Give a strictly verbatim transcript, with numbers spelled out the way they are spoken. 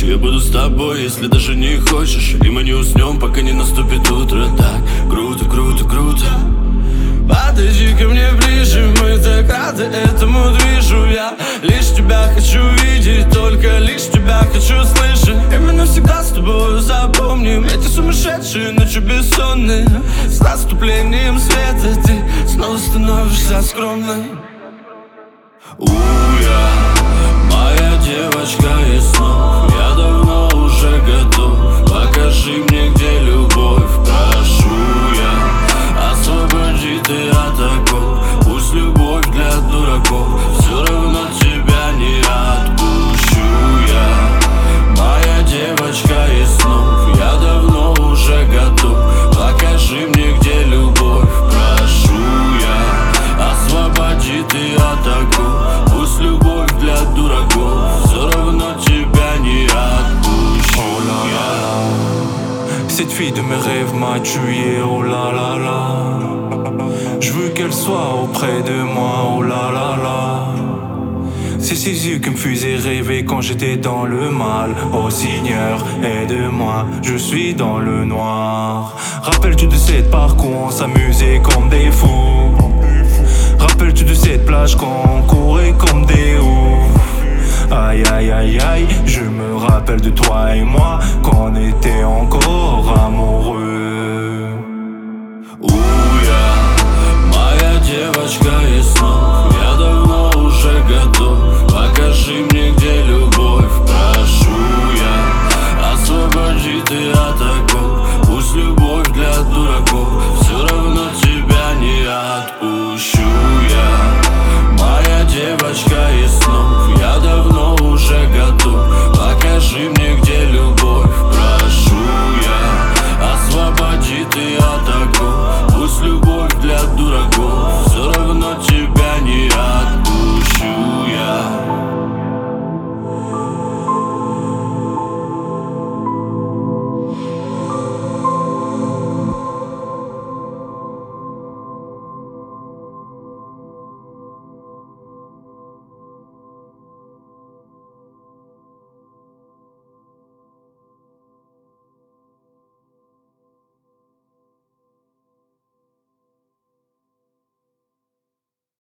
Я буду с тобой, если даже не хочешь. И мы не уснем, пока не наступит утро. Так круто, круто, круто. Подойди ко мне ближе, мы так рады этому движу. Я лишь тебя хочу видеть, только лишь тебя хочу слышать. И мы навсегда с тобой запомним эти сумасшедшие ночи бессонные. С наступлением света ты снова становишься скромной. У-я, моя девочка из снов, я давно уже готов. Покажи мне, где любовь, прошу я. Освободи ты от оков, пусть любовь для дураков. Все равно тебя не отпущу я. Моя девочка из снов, я давно уже готов. Покажи мне, где любовь, прошу я. Освободи ты от оков, пусть любовь для дураков. Все равно тебя не отпущу я. Cette fille de mes rêves m'a tué, oh la la la. Je veux qu'elle soit auprès de moi, oh la la la. C'est ses yeux qui me faisaient rêver quand j'étais dans le mal. Oh Seigneur, aide-moi, je suis dans le noir. Rappelles-tu de cette parcours, on s'amusait comme des fous? Rappelles-tu de cette plage quand on courait comme des oufs? Aïe aïe aïe aïe, je me rappelle de toi et moi, quand on était encore amoureux.